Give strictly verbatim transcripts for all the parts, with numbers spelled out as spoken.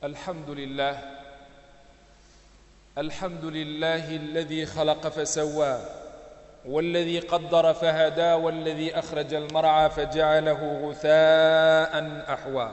الحمد لله الحمد لله الذي خلق فسوى، والذي قدر فهدى، والذي أخرج المرعى فجعله غثاء أحوى.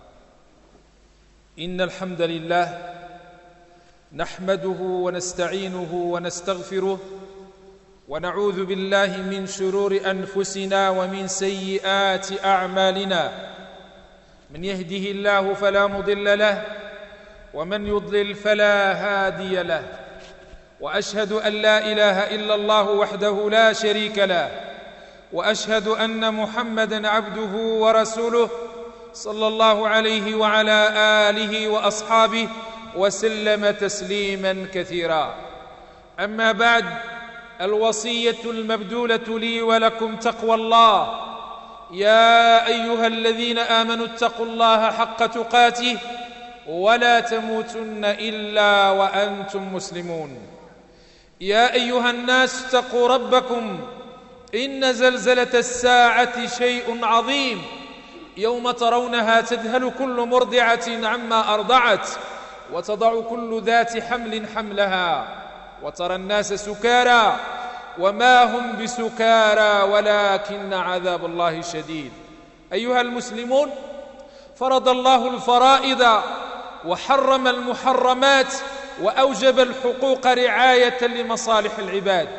إن الحمد لله نحمده ونستعينه ونستغفره، ونعوذ بالله من شرور أنفسنا ومن سيئات أعمالنا. من يهده الله فلا مضل له، ومن يضلل فلا هادي له، وأشهد أن لا إله إلا الله وحده لا شريك له، وأشهد أن محمدًا عبده ورسوله صلى الله عليه وعلى آله وأصحابه وسلم تسليمًا كثيرًا. أما بعد، الوصية المبذولة لي ولكم تقوى الله. يا أيها الذين آمنوا اتقوا الله حق تقاته ولا تموتن إلا وأنتم مسلمون. يا أيها الناس اتقوا ربكم، إن زلزلة الساعة شيء عظيم، يوم ترونها تذهل كل مرضعة عما أرضعت، وتضع كل ذات حمل حملها، وترى الناس سكارى وما هم بسكارى ولكن عذاب الله شديد. أيها المسلمون، فرض الله الفرائض وحرم المحرمات، وأوجب الحقوق رعاية لمصالح العباد،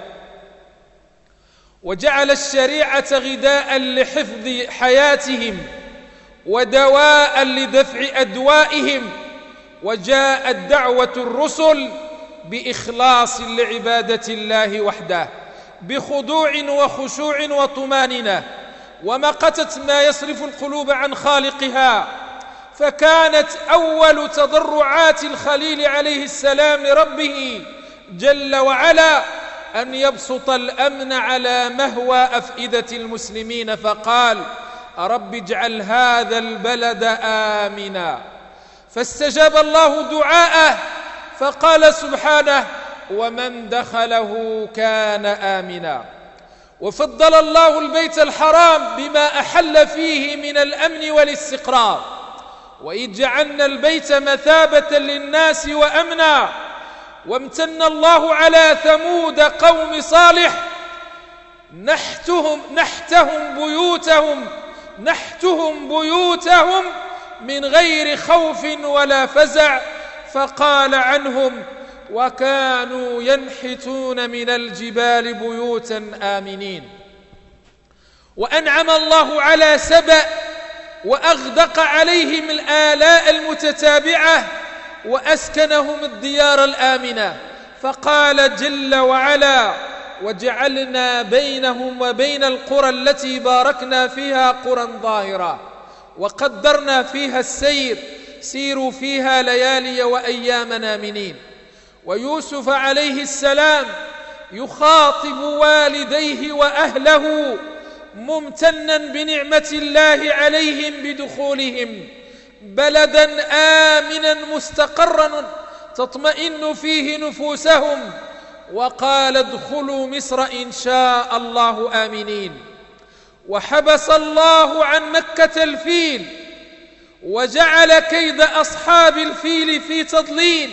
وجعل الشريعة غذاء لحفظ حياتهم ودواء لدفع أدوائهم. وجاءت دعوة الرسل بإخلاص لعبادة الله وحده، بخضوع وخشوع وطمانينة، ومقتت ما يصرف القلوب عن خالقها. فكانت أول تضرعات الخليل عليه السلام لربه جل وعلا أن يبسط الأمن على مهوى أفئدة المسلمين، فقال: رب اجعل هذا البلد آمنا. فاستجاب الله دعاءه، فقال سبحانه: ومن دخله كان آمنا. وفضل الله البيت الحرام بما أحل فيه من الأمن والاستقرار. وإذ جعلنا البيت مثابة للناس وأمنا. وامتن الله على ثمود قوم صالح، نحتهم نحتهم بيوتهم نحتهم بيوتهم من غير خوف ولا فزع، فقال عنهم: وكانوا ينحتون من الجبال بيوتا آمنين. وأنعم الله على سبأ، وأغدق عليهم الآلاء المتتابعة، وأسكنهم الديار الآمنة، فقال جل وعلا: وجعلنا بينهم وبين القرى التي باركنا فيها قرى ظاهرة، وقدرنا فيها السير، سيروا فيها ليالي وأياما آمنين. ويوسف عليه السلام يخاطب والديه وأهله ممتنا بنعمة الله عليهم بدخولهم بلدا آمنا مستقرا تطمئن فيه نفوسهم، وقال: ادخلوا مصر إن شاء الله آمنين. وحبس الله عن مكة الفيل، وجعل كيد أصحاب الفيل في تضليل،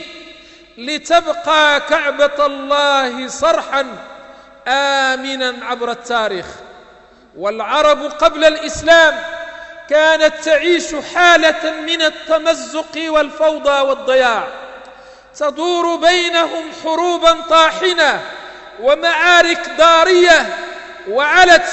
لتبقى كعبة الله صرحا آمنا عبر التاريخ. والعرب قبل الإسلام كانت تعيش حالة من التمزق والفوضى والضياع، تدور بينهم حروبا طاحنة ومعارك ضارية، وعلت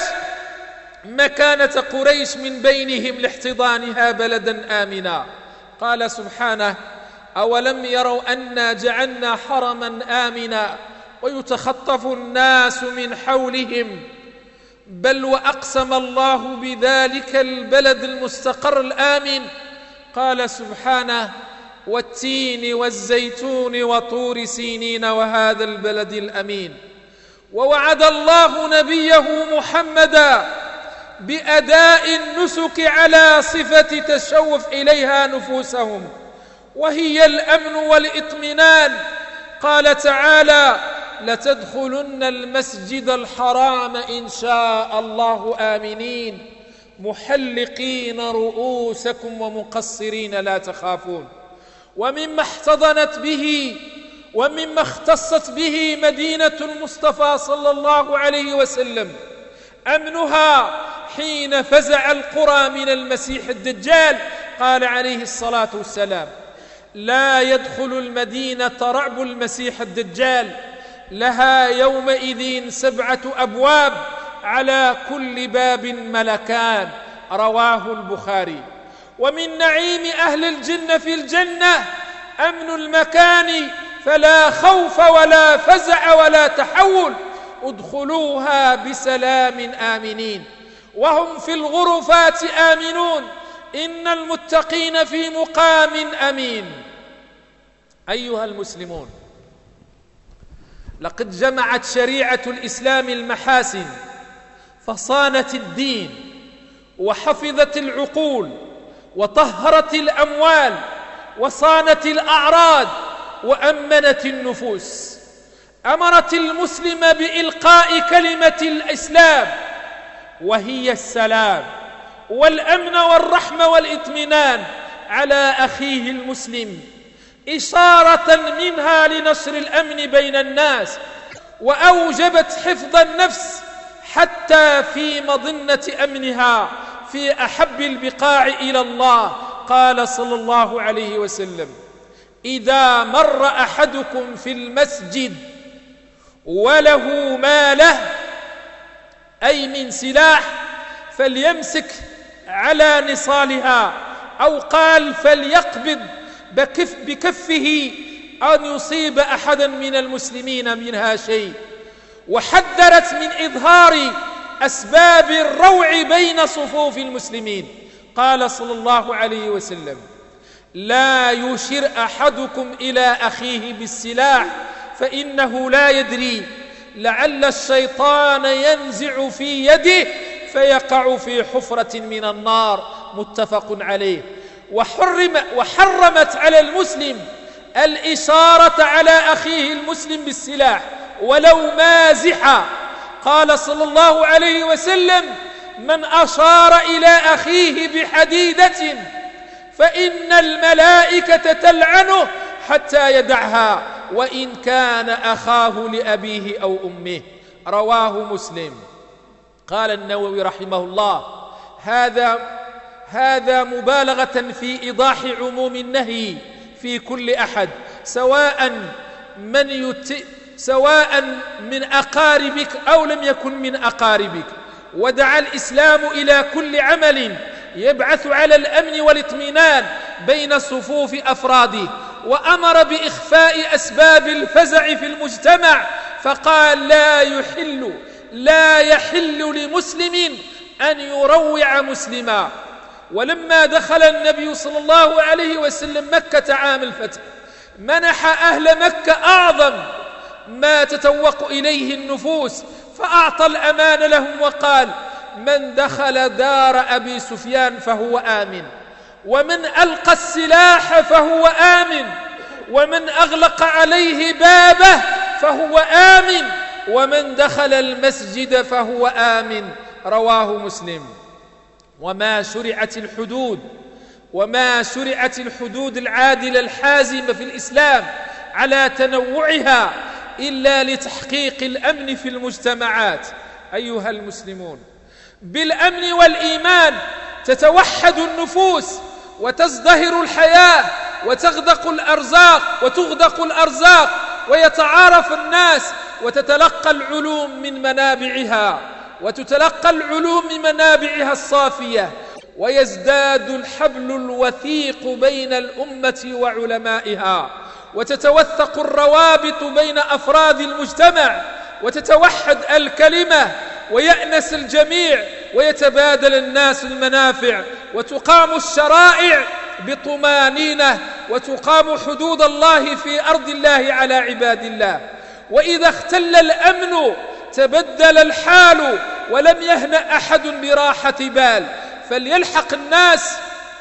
مكانة قريش من بينهم لاحتضانها بلدا آمنا. قال سبحانه: أولم يروا أنا جعلنا حرما آمنا ويتخطف الناس من حولهم، بل وأقسم الله بذلك البلد المستقر الآمن. قال سبحانه: والتين والزيتون وطور سينين وهذا البلد الأمين. ووعد الله نبيه محمدا بأداء النسك على صفة تشوف إليها نفوسهم، وهي الأمن والإطمئنان. قال تعالى: لتدخلن المسجد الحرام إن شاء الله آمنين محلقين رؤوسكم ومقصرين لا تخافون. ومما احتضنت به ومما اختصت به مدينة المصطفى صلى الله عليه وسلم أمنها حين فزع القرى من المسيح الدجال. قال عليه الصلاة والسلام: لا يدخل المدينة رعب المسيح الدجال، لها يومئذ سبعة أبواب على كل باب ملكان. رواه البخاري. ومن نعيم أهل الجنة في الجنة أمن المكان، فلا خوف ولا فزع ولا تحول، ادخلوها بسلام آمنين وهم في الغرفات آمنون، إن المتقين في مقام أمين. أيها المسلمون، لقد جمعت شريعة الإسلام المحاسن، فصانت الدين وحفظت العقول وطهرت الأموال وصانت الأعراض وأمنت النفوس. أمرت المسلم بإلقاء كلمة الإسلام وهي السلام والأمن والرحمة والإطمئنان على أخيه المسلم، إشارة منها لنشر الأمن بين الناس، وأوجبت حفظ النفس حتى في مظنة أمنها في أحب البقاع إلى الله. قال صلى الله عليه وسلم: إذا مر أحدكم في المسجد وله ماله، أي من سلاح، فليمسك على نصالها، أو قال فليقبض بكف بكفه أن يصيب أحدا من المسلمين منها شيء. وحذرت من إظهار أسباب الروع بين صفوف المسلمين. قال صلى الله عليه وسلم: لا يشر أحدكم إلى أخيه بالسلاح فإنه لا يدري، لعل الشيطان ينزع في يده فيقع في حفرة من النار. متفق عليه. وحرم وحرمت على المسلم الإشارة على أخيه المسلم بالسلاح ولو مازحا. قال صلى الله عليه وسلم: من أشار إلى أخيه بحديدة فإن الملائكة تلعنه حتى يدعها وإن كان أخاه لأبيه أو أمه. رواه مسلم. قال النووي رحمه الله: هذا هذا مبالغة في إيضاح عموم النهي في كل أحد، سواء من يت... سواء من أقاربك أو لم يكن من أقاربك. ودعا الإسلام إلى كل عمل يبعث على الأمن والاطمئنان بين صفوف أفراده، وأمر بإخفاء أسباب الفزع في المجتمع، فقال: لا يحل لا يحل لمسلم أن يروع مسلما. ولما دخل النبي صلى الله عليه وسلم مكة عام الفتح، منح أهل مكة أعظم ما تتوق إليه النفوس، فأعطى الأمان لهم وقال: من دخل دار أبي سفيان فهو آمن، ومن ألقى السلاح فهو آمن، ومن أغلق عليه بابه فهو آمن، ومن دخل المسجد فهو آمن. رواه مسلم. وما شرعت الحدود وما شرعت الحدود العادلة الحازمة في الإسلام على تنوعها إلا لتحقيق الأمن في المجتمعات. أيها المسلمون، بالأمن والإيمان تتوحد النفوس وتزدهر الحياة وتغدق الأرزاق وتغدق الأرزاق ويتعارف الناس وتتلقى العلوم من منابعها وتتلقى العلوم من منابعها الصافية، ويزداد الحبل الوثيق بين الأمة وعلمائها، وتتوثق الروابط بين أفراد المجتمع، وتتوحد الكلمة، ويأنس الجميع، ويتبادل الناس المنافع، وتقام الشرائع بطمانينة، وتقام حدود الله في أرض الله على عباد الله. وإذا اختل الأمن تبدل الحال ولم يهنأ أحد براحة بال، فليلحق الناس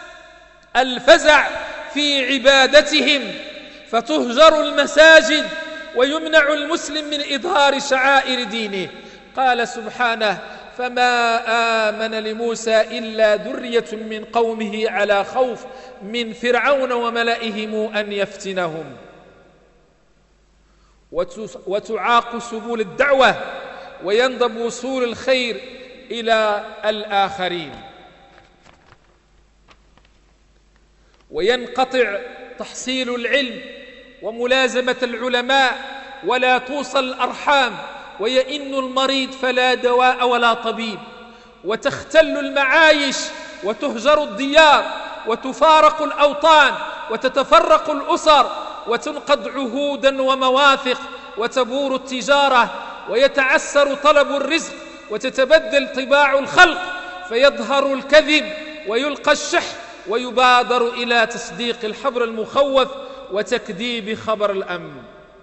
الفزع في عبادتهم فتهجر المساجد ويمنع المسلم من إظهار شعائر دينه. قال سبحانه: فما آمن لموسى إلا ذرية من قومه على خوف من فرعون وملئهم أن يفتنهم، وتعاق سبل الدعوة ويندب وصول الخير إلى الآخرين، وينقطع تحصيل العلم وملازمة العلماء ولا توصل الأرحام، ويئن المريض فلا دواء ولا طبيب، وتختل المعايش وتهجر الديار وتفارق الأوطان وتتفرق الأسر وتنقض عهودا ومواثق وتبور التجارة ويتعسر طلب الرزق وتتبدل طباع الخلق، فيظهر الكذب ويلقى الشح ويبادر إلى تصديق الحبر المخوف وتكذيب خبر الأمن.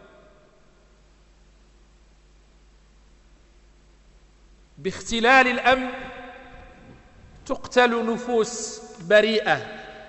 باختلال الأمن تقتل نفوس بريئة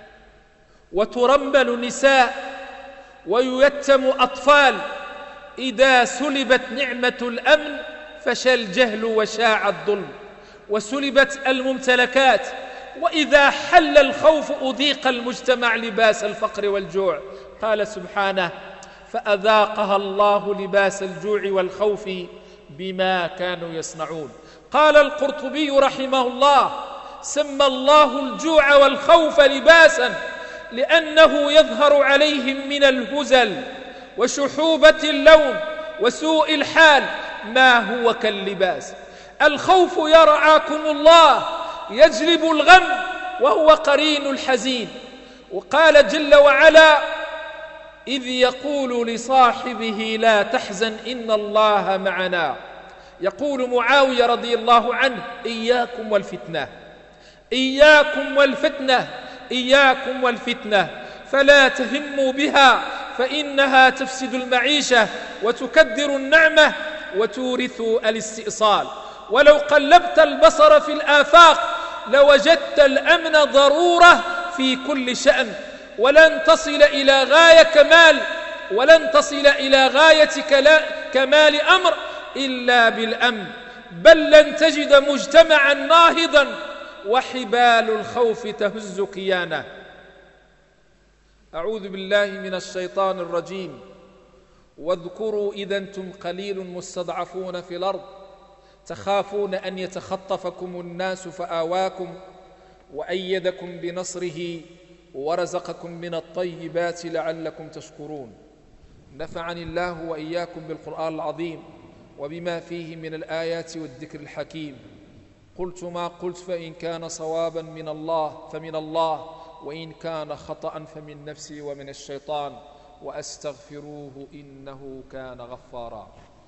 وترمل نساء وييتم أطفال. إذا سلبت نعمة الأمن فشى الجهل وشاع الظلم وسلبت الممتلكات، وإذا حل الخوف أذيق المجتمع لباس الفقر والجوع. قال سبحانه: فأذاقها الله لباس الجوع والخوف بما كانوا يصنعون. قال القرطبي رحمه الله: سمى الله الجوع والخوف لباسا لأنه يظهر عليهم من الهزل وشحوبة اللون وسوء الحال ما هو كاللباس. الخوف يرعاكم الله يجلب الغم وهو قرين الحزين. وقال جل وعلا: إذ يقول لصاحبه لا تحزن إن الله معنا. يقول معاوية رضي الله عنه: إياكم والفتنة، إياكم والفتنة، إياكم والفتنة، فلا تهموا بها فإنها تفسد المعيشة وتكدر النعمة وتورث الاستئصال. ولو قلبت البصر في الآفاق لوجدت الأمن ضرورة في كل شأن، ولن تصل إلى غاية كمال ولن تصل إلى غاية كمال أمر إلا بالأمن، بل لن تجد مجتمعا ناهضا وحبال الخوف تهز كيانه. أعوذ بالله من الشيطان الرجيم. واذكروا إذا أنتم قليل مستضعفون في الأرض تخافون أن يتخطفكم الناس فآواكم وأيدكم بنصره ورزقكم من الطيبات لعلكم تشكرون. نفعني الله وإياكم بالقرآن العظيم وبما فيه من الآيات والذكر الحكيم. قلت ما قلت فإن كان صوابا من الله فمن الله، وإن كان خطأ فمن نفسي ومن الشيطان، وأستغفروه إنه كان غفارا.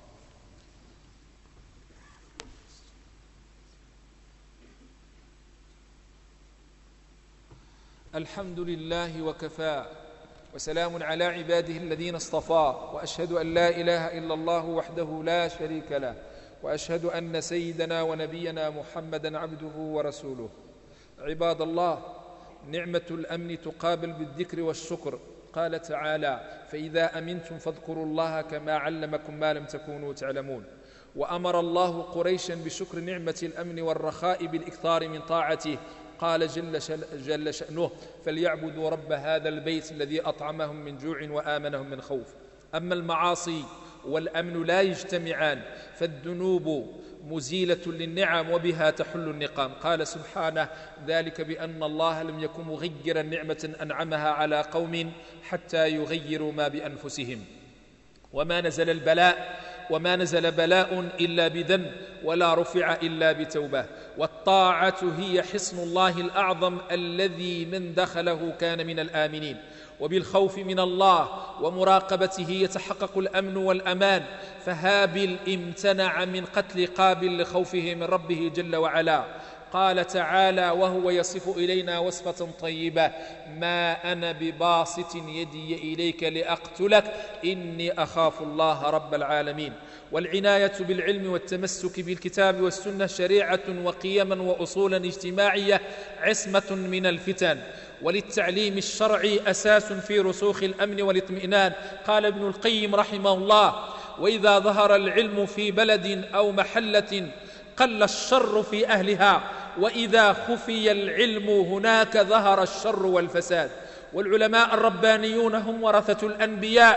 الحمد لله وكفى، وسلام على عباده الذين اصطفى، وأشهد أن لا إله إلا الله وحده لا شريك له، وأشهد أن سيدنا ونبينا محمدا عبده ورسوله. عباد الله، نعمة الأمن تقابل بالذكر والشكر. قال تعالى: فإذا أمنتم فاذكروا الله كما علمكم ما لم تكونوا تعلمون. وأمر الله قريشا بشكر نعمة الأمن والرخاء بالإكثار من طاعته. قال جل, جل شأنه: فليعبدوا رب هذا البيت الذي أطعمهم من جوع وآمنهم من خوف. أما المعاصي والأمن لا يجتمعان، فالذنوب مزيلة للنعم وبها تحل النقام. قال سبحانه: ذلك بأن الله لم يكن مغيرا نعمة أنعمها على قوم حتى يغيروا ما بأنفسهم. وما نزل البلاء وما نزل بلاء إلا بذنب، ولا رفع إلا بتوبة. والطاعة هي حصن الله الأعظم الذي من دخله كان من الآمنين. وبالخوف من الله ومراقبته يتحقق الأمن والأمان. فهابيل امتنع من قتل قابل لخوفه من ربه جل وعلا. قال تعالى وهو يصف إلينا وصفة طيبة: ما أنا بباسط يدي إليك لأقتلك إني أخاف الله رب العالمين. والعناية بالعلم والتمسك بالكتاب والسنة شريعة وقيما وأصولا اجتماعية عصمة من الفتن. وللتعليم الشرعي أساس في رسوخ الأمن والاطمئنان. قال ابن القيم رحمه الله: وإذا ظهر العلم في بلد أو محلة قل الشر في أهلها، وإذا خفي العلم هناك ظهر الشر والفساد. والعلماء الربانيون هم ورثة الأنبياء،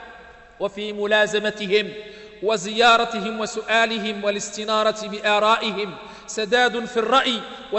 وفي ملازمتهم وزيارتهم وسؤالهم والاستنارة بآرائهم سداد في الرأي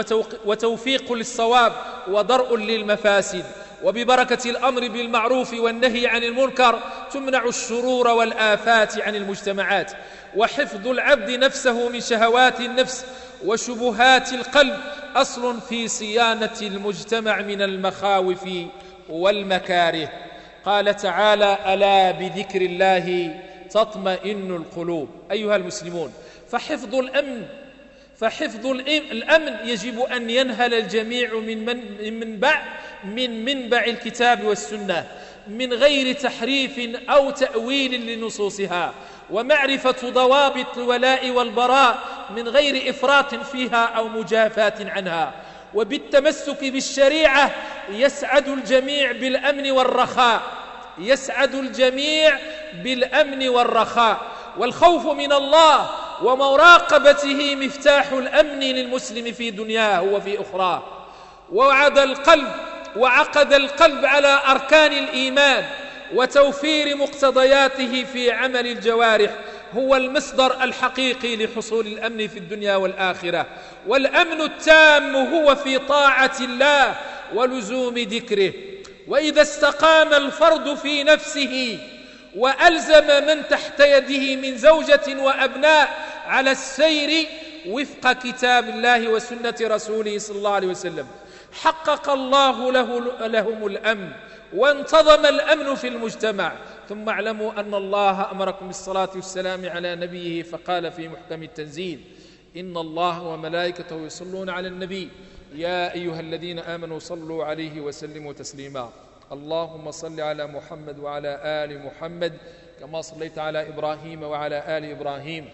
وتوفيق للصواب ودرء للمفاسد. وببركة الأمر بالمعروف والنهي عن المنكر تمنع الشرور والآفات عن المجتمعات. وحفظ العبد نفسه من شهوات النفس وشبهات القلب أصل في صيانة المجتمع من المخاوف والمكاره. قال تعالى: ألا بذكر الله تطمئن القلوب. أيها المسلمون، فحفظ الأمن فحفظ الأمن يجب أن ينهل الجميع من من منبع من منبع الكتاب والسنة من غير تحريف أو تأويل لنصوصها، ومعرفة ضوابط الولاء والبراء من غير إفراط فيها أو مجافاة عنها. وبالتمسك بالشريعة يسعد الجميع بالأمن والرخاء يسعد الجميع بالأمن والرخاء. والخوف من الله ومراقبته مفتاح الأمن للمسلم في دنياه وفي أخراه. ووعد القلب وعقد القلب على أركان الإيمان وتوفير مقتضياته في عمل الجوارح هو المصدر الحقيقي لحصول الأمن في الدنيا والآخرة. والأمن التام هو في طاعة الله ولزوم ذكره. وإذا استقام الفرد في نفسه وألزم من تحت يده من زوجة وأبناء على السير وفق كتاب الله وسنة رسوله صلى الله عليه وسلم حقق الله له لهم الأمن وانتظم الأمن في المجتمع. ثم اعلموا أن الله أمركم بالصلاة والسلام على نبيه فقال في محكم التنزيل: إن الله وملائكته يصلون على النبي يا أيها الذين آمنوا صلوا عليه وسلموا تسليما. اللهم صل على محمد وعلى آل محمد كما صليت على إبراهيم وعلى آل إبراهيم،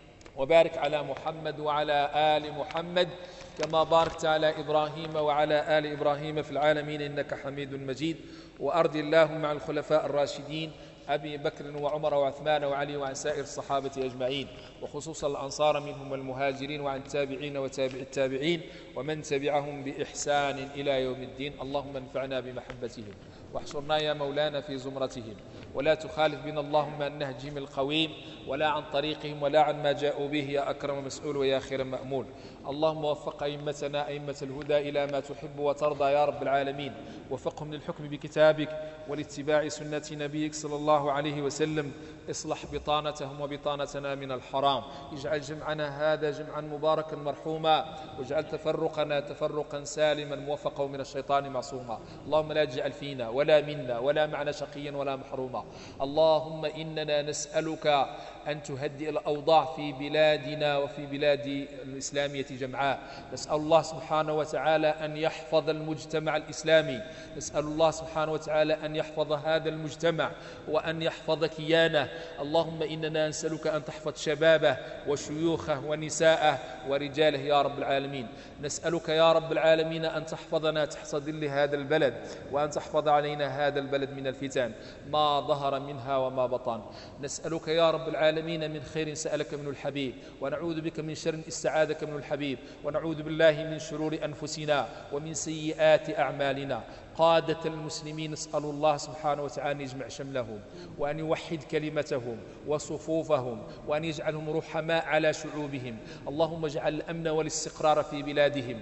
وبارك على محمد وعلى آل محمد كما باركت على إبراهيم وعلى آل إبراهيم في العالمين إنك حميد مجيد. وأرض اللهم عن الخلفاء الراشدين أبي بكر وعمر وعثمان وعلي وعن سائر الصحابة أجمعين، وخصوصا الأنصار منهم المهاجرين، وعن التابعين وتابع التابعين ومن تبعهم بإحسان إلى يوم الدين. اللهم انفعنا بمحبتهم واحشرنا يا مولانا في زمرتهم، ولا تخالف بنا اللهم عن نهجهم القويم ولا عن طريقهم ولا عن ما جاءوا به يا أكرم مسؤول ويا خير مأمول. اللهم وفق أئمتنا أئمة الهدى إلى ما تحب وترضى يا رب العالمين، وفقهم للحكم بكتابك ولاتباع سنة نبيك صلى الله عليه وسلم. اصلح بطانتهم وبطانتنا من الحرام. اجعل جمعنا هذا جمعا مباركا مرحوما، واجعل تفرقنا تفرقا سالما موفقا من الشيطان معصوما. اللهم لا تجعل فينا ولا منا ولا معنا شقيا ولا محروما. اللهم إننا نسألك أن تهدئ الأوضاع في بلادنا وفي بلاد الإسلامية جمعاء. نسأل الله سبحانه وتعالى أن يحفظ المجتمع الإسلامي، نسأل الله سبحانه وتعالى أن يحفظ هذا المجتمع وأن يحفظ كيانه. اللهم إننا نسألك أن تحفظ شبابه وشيوخه ونساءه ورجاله يا رب العالمين. نسألك يا رب العالمين أن تحفظنا تحت ظل هذا البلد، وأن تحفظ علينا هذا البلد من الفتن ما ظهر منها وما بطن. نسألك يا رب العالمين من خير سألك من الحبيب، ونعوذ بك من شر استعاذك من الحبيب، ونعوذ بالله من شرور أنفسنا ومن سيئات أعمالنا. قادة المسلمين نسأل الله سبحانه وتعالى أن يجمع شملهم وأن يوحد كلمتهم وصفوفهم وأن يجعلهم رحماء على شعوبهم. اللهم اجعل الأمن والاستقرار في بلادهم.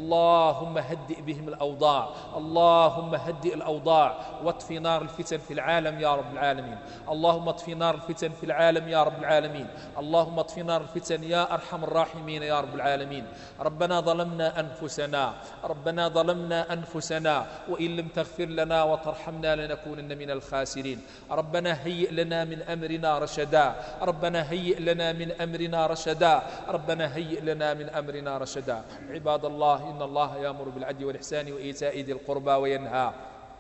اللهم هدئ بهم الأوضاع، اللهم هدئ الأوضاع واطفي نار الفتن في العالم يا رب العالمين. اللهم اطفي نار الفتن في العالم يا رب العالمين. اللهم اطفي نار الفتن يا أرحم الراحمين يا رب العالمين. ربنا ظلمنا أنفسنا ربنا ظلمنا أنفسنا وإن لم تغفر لنا وترحمنا لنكونن من الخاسرين. ربنا هيئ لنا من أمرنا رشدا ربنا هيئ لنا من أمرنا رشدا ربنا هيئ لنا من أمرنا رشدا. عباد الله، إن الله يأمر بالعدل والإحسان وإيتاء ذي القربى وينهى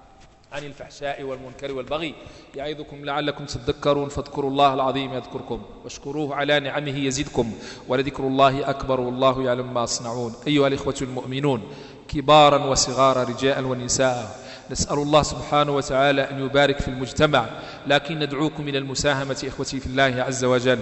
عن الفحشاء والمنكر والبغي يعظكم لعلكم تذكرون. فاذكروا الله العظيم يذكركم واشكروه على نعمه يزدكم ولذكر الله أكبر والله يعلم ما تصنعون. أيها الإخوة المؤمنون كبارا وصغارا رجالا ونساء، نسأل الله سبحانه وتعالى أن يبارك في المجتمع، لكن ندعوكم إلى المساهمة إخوتي في الله عز وجل.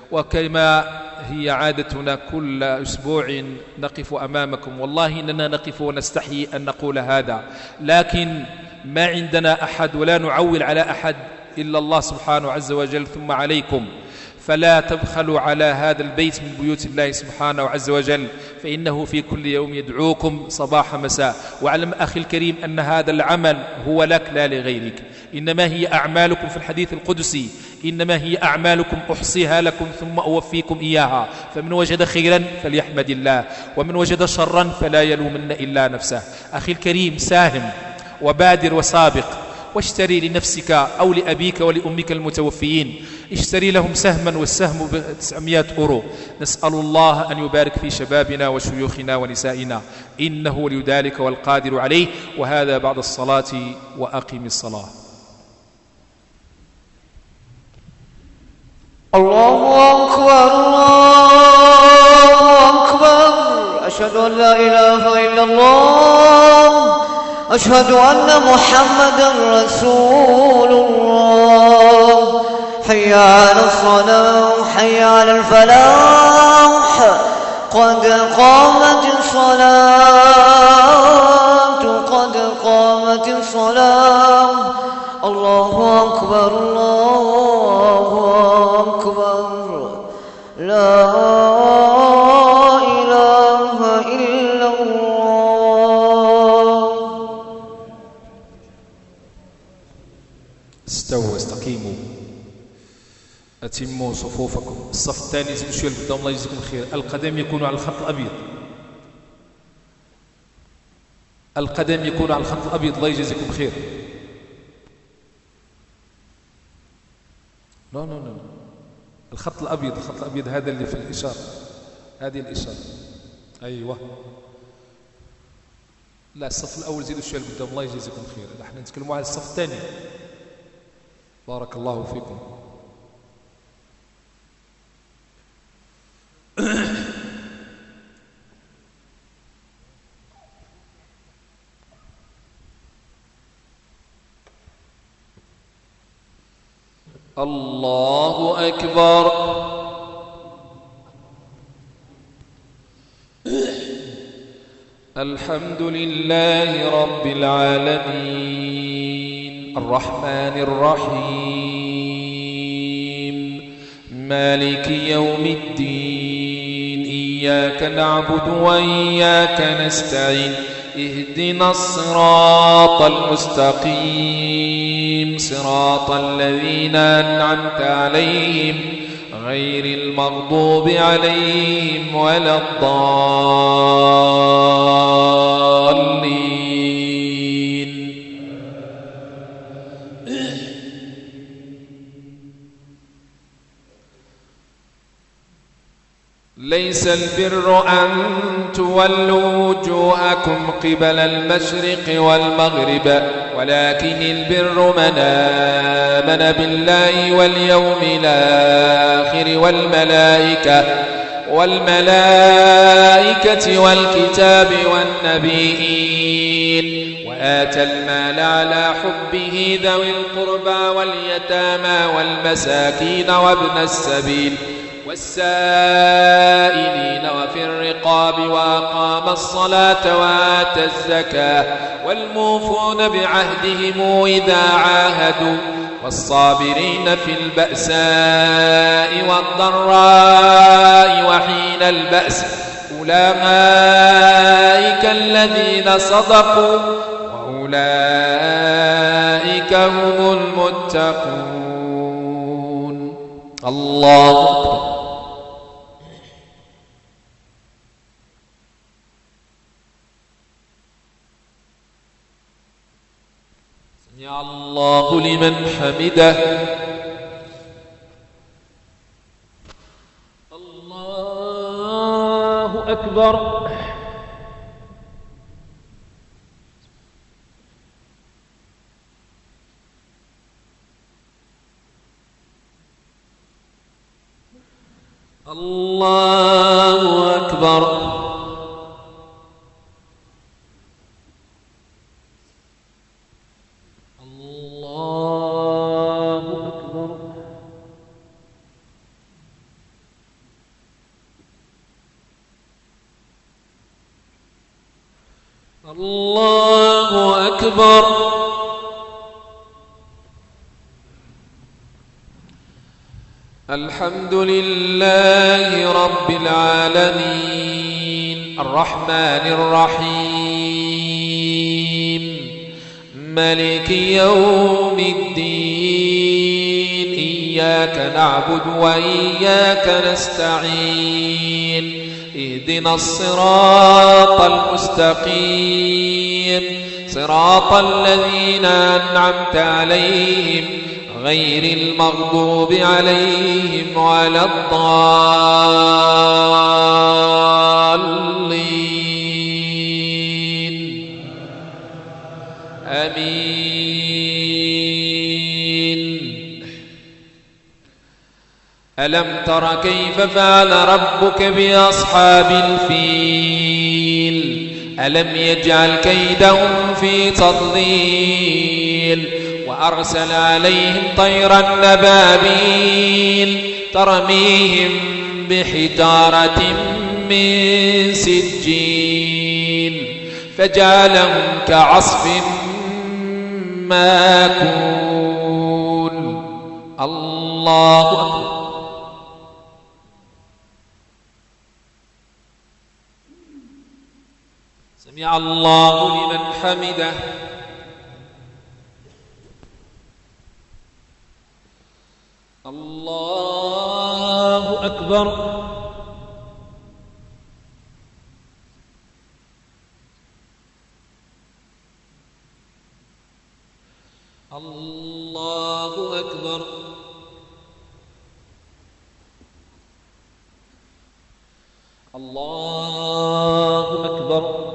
وكما هي عادتنا كل أسبوع نقف أمامكم، والله إننا نقف ونستحي أن نقول هذا، لكن ما عندنا أحد ولا نعول على أحد إلا الله سبحانه عز وجل، ثم عليكم، فلا تبخلوا على هذا البيت من بيوت الله سبحانه عز وجل، فإنه في كل يوم يدعوكم صباح مساء. واعلم أخي الكريم أن هذا العمل هو لك لا لغيرك، إنما هي أعمالكم في الحديث القدسي، إنما هي أعمالكم أحصيها لكم ثم أوفيكم إياها، فمن وجد خيرا فليحمد الله، ومن وجد شرا فلا يلومن إلا نفسه. أخي الكريم، ساهم وبادر وسابق، واشتري لنفسك أو لأبيك ولأمك المتوفيين، اشتري لهم سهما، والسهم بتسعمائة أورو. نسأل الله أن يبارك في شبابنا وشيوخنا ونسائنا، إنه ولي ذلك والقادر عليه. وهذا بعد الصلاة، وأقم الصلاة. الله أكبر الله أكبر، أشهد أن لا إله إلا الله، أشهد أن محمدا رسول الله. حي على الصلاة، حي على الفلاح، قد قامت الصلاة، قد قامت الصلاة. الله أكبر الله أكبر، لا إله إلا الله. استووا، استقيموا، أتموا صفوفكم. الصف الثاني زيدوا شوية لقدام، الله يجزيكم خير. القدم يكون على الخط الأبيض، القدم يكون على الخط الأبيض، الله يجزيكم خير. لا لا لا، الخط الأبيض، الخط الأبيض هذا اللي في الإشارة، هذه الإشارة. أيوة، لا الصف الأول زيدوا شوية لقدام، الله يجزيكم خير. نحن نتكلموا على الصف الثاني. بارك الله فيكم. الله أكبر. الحمد لله رب العالمين، الرحمن الرحيم، مالك يوم الدين، إياك نعبد وإياك نستعين، اهدنا الصراط المستقيم، صراط الذين أنعمت عليهم غير المغضوب عليهم ولا الضالين. ليس البر أن تولوا وجوهكم قبل المشرق والمغرب، ولكن البر من آمن بالله واليوم الآخر والملائكة والملائكة والكتاب والنبيين، وآتى المال على حبه ذوي القربى واليتامى والمساكين وابن السبيل والسائلين وفي الرقاب، وأقام الصلاة وآتى الزكاة، والموفون بعهدهم إذا عاهدوا، والصابرين في البأساء والضراء وحين البأس، أولئك الذين صدقوا وأولئك هم المتقون. الله أكبر. سمع الله لمن حمده. الله أكبر. الله أكبر. الله أكبر. الله أكبر. الحمد لله رب العالمين الرحمن الرحيم مالك يوم الدين إياك نعبد وإياك نستعين اهدنا الصراط المستقيم صراط الذين أنعمت عليهم غير المغضوب عليهم ولا الضالين آمين. ألم تر كيف فعل ربك بأصحاب الفيل ألم يجعل كيدهم في تضليل وأرسل عليهم طيرا نبابيل ترميهم بحجارة من سجيل فجعلهم كعصف ماكول. الله أكبر. سمع الله لمن حمده. الله أكبر. الله أكبر. الله أكبر.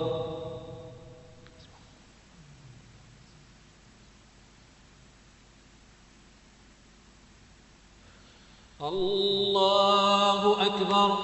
الله أكبر.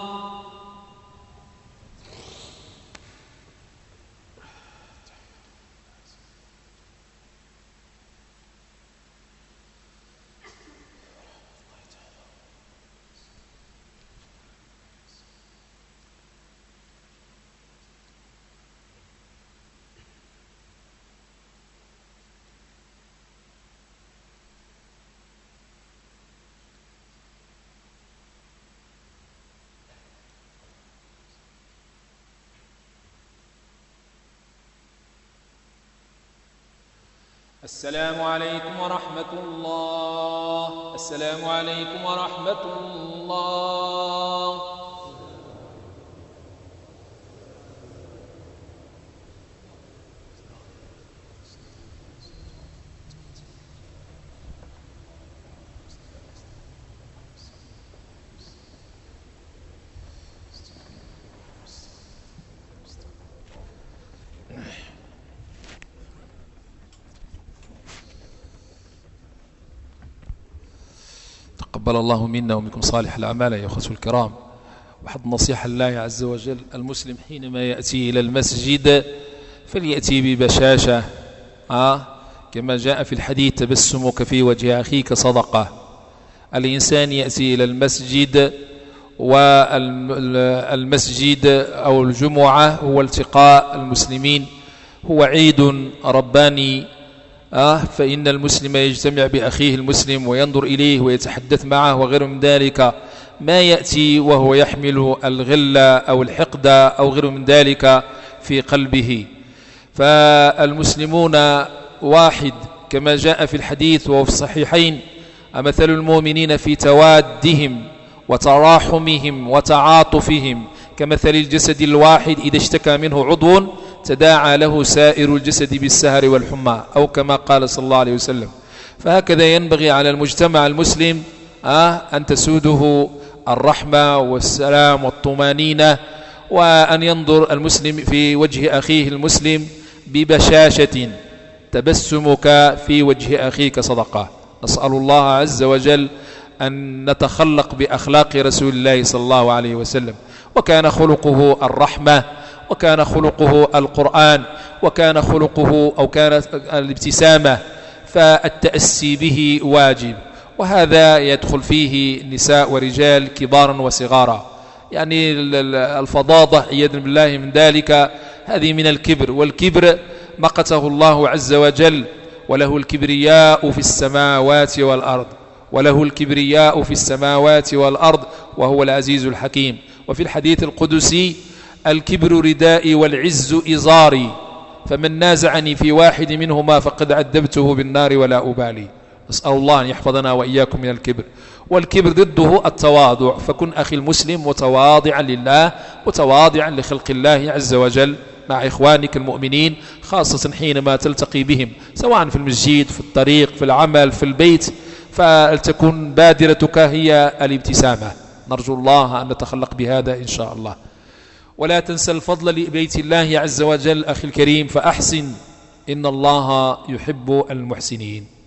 السلام عليكم ورحمة الله. السلام عليكم ورحمة الله. تقبل الله منا ومنكم صالح الأعمال يا أخوة الكرام. وحد نصيحة الله عز وجل: المسلم حينما يأتي إلى المسجد فليأتي ببشاشة، آه كما جاء في الحديث: تبسمك في وجه أخيك صدقة. الإنسان يأتي إلى المسجد، والمسجد أو الجمعة هو التقاء المسلمين، هو عيد رباني، آه فإن المسلم يجتمع بأخيه المسلم وينظر إليه ويتحدث معه وغير من ذلك. ما يأتي وهو يحمل الغل أو الحقد أو غير من ذلك في قلبه. فالمسلمون واحد كما جاء في الحديث وفي الصحيحين: مثل المؤمنين في توادهم وتراحمهم وتعاطفهم كمثل الجسد الواحد إذا اشتكى منه عضو تداعى له سائر الجسد بالسهر والحمى، أو كما قال صلى الله عليه وسلم. فهكذا ينبغي على المجتمع المسلم آه أن تسوده الرحمة والسلام والطمانينة، وأن ينظر المسلم في وجه أخيه المسلم ببشاشة. تبسمك في وجه أخيك صدقة. نسأل الله عز وجل أن نتخلق بأخلاق رسول الله صلى الله عليه وسلم، وكان خلقه الرحمة، وكان خلقه القرآن، وكان خلقه أو كانت الابتسامة، فالتأسي به واجب. وهذا يدخل فيه نساء ورجال كبارا وصغارا، يعني الفظاظة عياذا بالله من ذلك هذه من الكبر، والكبر مقته الله عز وجل: وله الكبرياء في السماوات والأرض وله الكبرياء في السماوات والأرض وهو العزيز الحكيم. وفي الحديث القدسي: الكبر ردائي والعز إزاري، فمن نازعني في واحد منهما فقد عذبته بالنار ولا أبالي. نسأل الله أن يحفظنا وإياكم من الكبر. والكبر ضده التواضع، فكن أخي المسلم متواضعا لله، متواضعا لخلق الله عز وجل مع إخوانك المؤمنين، خاصة حينما تلتقي بهم سواء في المسجد، في الطريق، في العمل، في البيت، فلتكن بادرتك هي الابتسامة. نرجو الله أن نتخلق بهذا إن شاء الله. ولا تنسى الفضل لبيت الله عز وجل أخي الكريم، فأحسن إن الله يحب المحسنين.